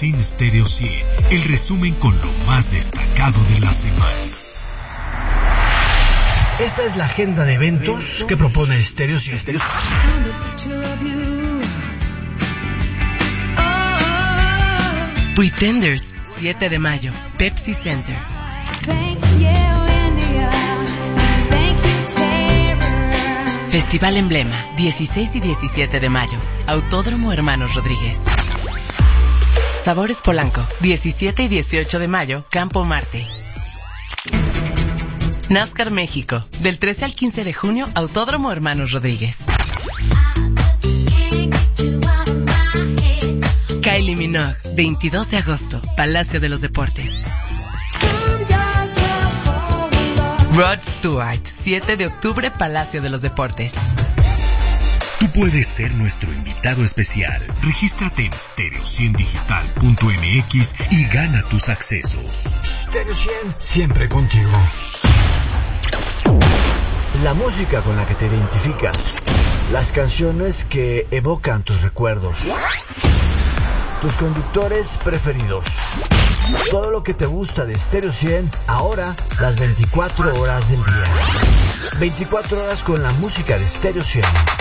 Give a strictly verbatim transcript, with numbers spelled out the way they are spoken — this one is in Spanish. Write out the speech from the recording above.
Magazine Stereo cien, el resumen con lo más destacado de la semana. Esta es la agenda de eventos que propone Stereo cien. Pretenders, siete de mayo, Pepsi Center. Festival Emblema, dieciséis y diecisiete de mayo, Autódromo Hermanos Rodríguez. Sabores Polanco, diecisiete y dieciocho de mayo, Campo Marte. NASCAR México, del trece al quince de junio, Autódromo Hermanos Rodríguez. Kylie Minogue, veintidós de agosto, Palacio de los Deportes. Rod Stewart, siete de octubre, Palacio de los Deportes. Tú puedes ser nuestro invitado especial. Regístrate en stereo cien digital punto m x y gana tus accesos. Stereo cien, siempre contigo. La música con la que te identificas. Las canciones que evocan tus recuerdos. Tus conductores preferidos. Todo lo que te gusta de Stereo cien, ahora las veinticuatro horas del día. veinticuatro horas con la música de Stereo cien.